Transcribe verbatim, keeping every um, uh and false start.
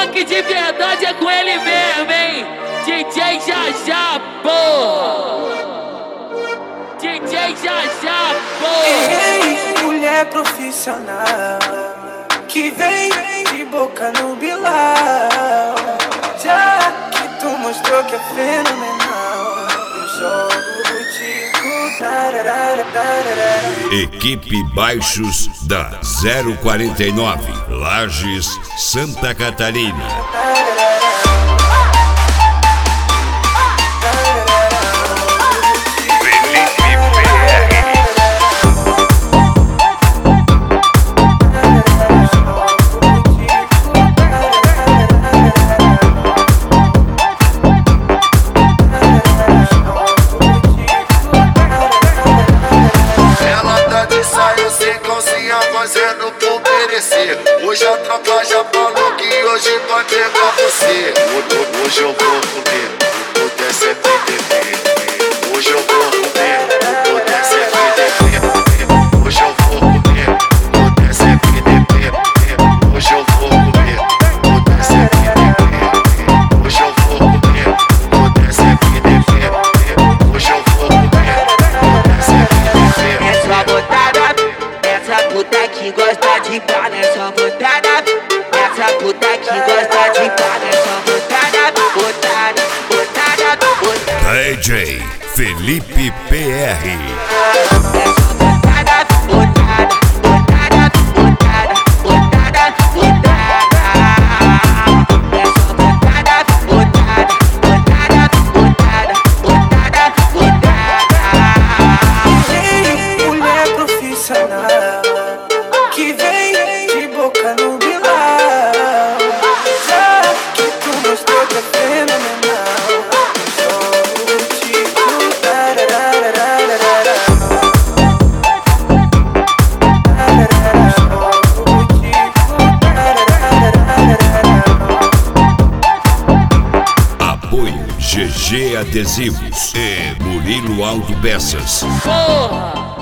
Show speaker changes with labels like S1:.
S1: funk de verdade é com ele mesmo, hein? D J Jajá, porra! D J Jajá, porra!
S2: Ei, mulher profissional que vem de boca no Bilal. Já que tu mostrou que é fenomenal, eu jogo contigo. Tararara, tararara.
S3: Equipe Baixos da zero quarenta e nove, Lages, Santa Catarina.
S4: Fazendo por merecer. Hoje a tropa já falou que hoje vai pegar você. Hoje eu vou comer, o poder é P D P. Hoje eu vou comer, o poder é P D P. Hoje eu vou comer, o poder é P D P. Hoje eu vou comer, o poder é P D P. Hoje eu vou comer, o poder é P D P. Hoje eu vou comer, o poder é P D P.
S5: É só botada, essa puta que gosta de pá, é só botada. Essa puta que gosta de pá, é só botada, botada, botada, botada.
S3: D J Felipe P R.
S5: É só botada, botada, botada, botada, botada, botada. É só botada, botada, botada, botada, botada, botada.
S2: Ei, mulher profissional que vem de boca no Bilal. Já que tu mostrou que é fenomenal, eu jogo contigo. Tararara, tararara. Tararara, jogo contigo. Tararara, tararara.
S3: Apoio G G Adesivos e Murilo Autopeças.
S1: Porra!